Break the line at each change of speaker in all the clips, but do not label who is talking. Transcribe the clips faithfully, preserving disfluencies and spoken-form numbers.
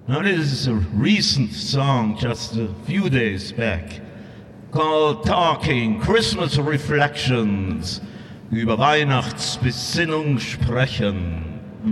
Now this is a recent song just a few days back called Talking Christmas Reflections, über Weihnachtsbesinnung sprechen.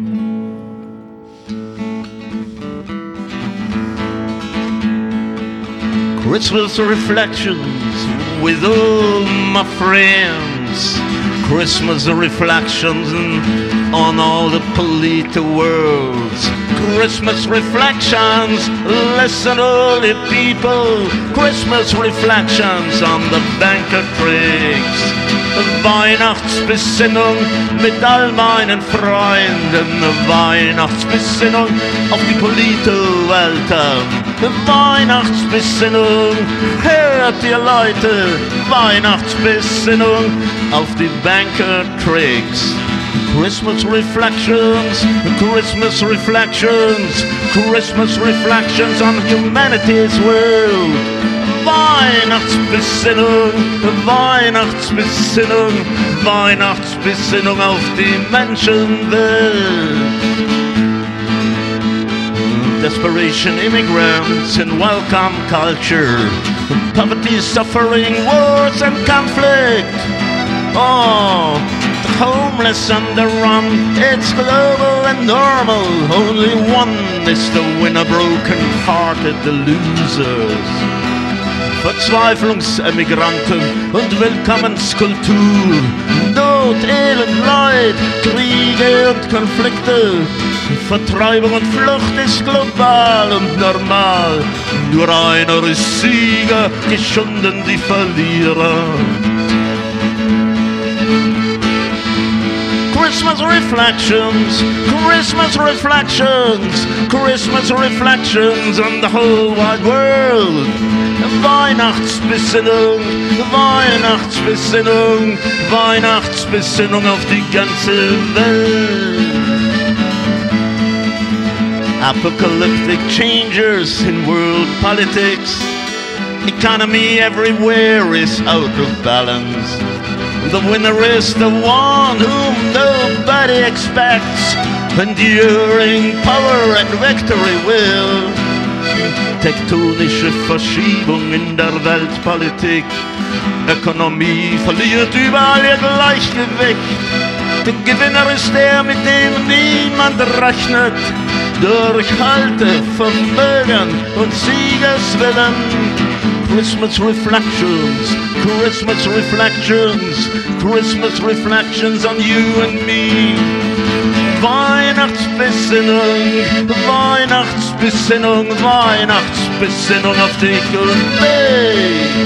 Christmas reflections with all my friends. Christmas reflections on all the polluted worlds. Christmas reflections, listen all the people. Christmas reflections on the Banker Tricks. Weihnachtsbesinnung mit all meinen Freunden. Weihnachtsbesinnung auf die Polito-Welt. Weihnachtsbesinnung, hört ihr Leute, Weihnachtsbesinnung auf die Banker Tricks. Christmas reflections, Christmas reflections, Christmas reflections on humanity's world. Weihnachtsbesinnung, Weihnachtsbesinnung, Weihnachtsbesinnung auf die Menschenwelt. Desperation, immigrants and welcome culture, poverty, suffering, wars and conflict. Oh, the homeless on the run, it's global and normal. Only one is the winner, broken-hearted, the losers. Verzweiflungsemigranten und Willkommenskultur, Not, Elend, Leid, Kriege und Konflikte. Vertreibung und Flucht ist global und normal. Nur einer ist Sieger, geschunden die Verlierer. Christmas reflections, Christmas reflections, Christmas reflections on the whole wide world. Weihnachtsbesinnung, Weihnachtsbesinnung, Weihnachtsbesinnung auf die ganze Welt. Apocalyptic changes in world politics. Economy everywhere is out of balance. The winner is the one whom nobody expects. Enduring power and victory will. Tektonische Verschiebung in der Weltpolitik. Ökonomie verliert überall ihr Gleichgewicht. Der Gewinner ist der, mit dem niemand rechnet. Durchhalte, Vermögen und Siegeswillen. Christmas reflections, Christmas reflections, Christmas reflections on you and me. Weihnachtsbesinnung, Weihnachtsbesinnung, Weihnachtsbesinnung auf dich und mich.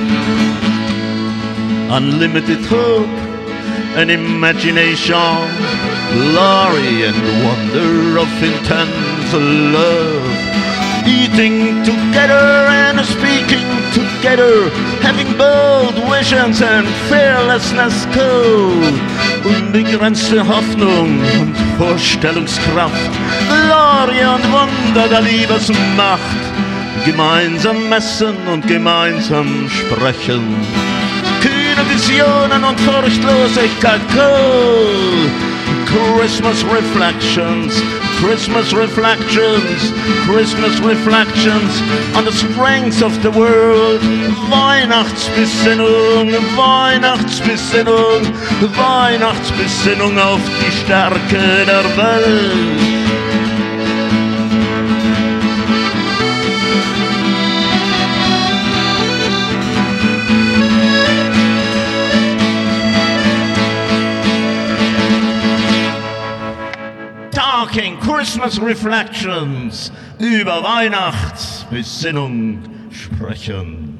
Unlimited hope and imagination, glory and wonder of intense love. Eating together and speaking together, having bold visions and fearlessness code. Unbegrenzte Hoffnung und Vorstellungskraft, Glorie und Wunder der Liebesmacht. Gemeinsam messen und gemeinsam sprechen. Kühne Visionen und Furchtlosigkeit, cool. Christmas reflections, Christmas reflections, Christmas reflections on the strengths of the world. Weihnachtsbesinnung, Weihnachtsbesinnung, Weihnachtsbesinnung auf die Stärke der Welt. Talking Christmas Reflections, über Weihnachtsbesinnung sprechen.